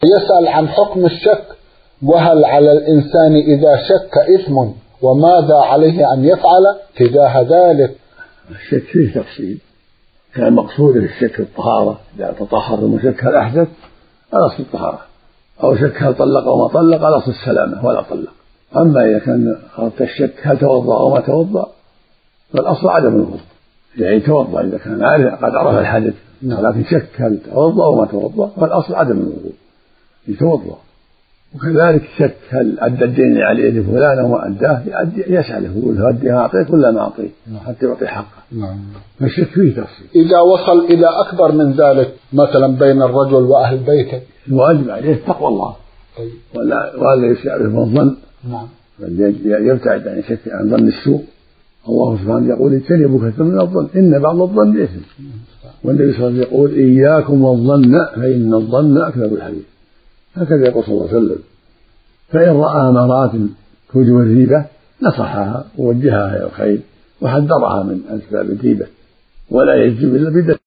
يسأل عن حكم الشك، وهل على الإنسان إذا شك إثم وماذا عليه أن يفعل تجاه ذلك؟ الشك فيه تفصيل، كان مقصود الشك الطهارة، إذا تطهر المشك هل أحدث الأصل الطهارة، أو شك هل طلق أو ما طلق الأصل السلامة ولا طلق. أما إذا كان أردت الشك هل توضأ أو ما توضأ فالأصل عدم الوضوء، يعني توضأ إذا كان قد عرف الحدث، لكن شك هل توضأ أو ما توضأ فالأصل عدم الوضوء يتوضأ. وكذلك شك هل أدى الدين عليه لفلان أو ما أداه يسأله يقول أديه أعطيك ولا ما أعطيك حتى يعطي حقه. فالشك فيه تفصيل. إذا وصل إلى أكبر من ذلك مثلا بين الرجل وأهل بيته الواجب عليه تقوى الله ولا يسأله من الظن، يبتعد عن شك عن ظن السوء. الله سبحانه يقول اجتنبوا كثيرا من الظن إن بعض الظن إثم، والنبي صلى الله عليه وسلم يقول إياكم والظن فإن الظن أكذب الحديث، هكذا يقول صلى الله عليه وسلم. فإن رأى أمارات توجب الريبة نصحها ووجهها إلى الخير وحذرها من أسباب الريبة، ولا يجزم إلا بدليل.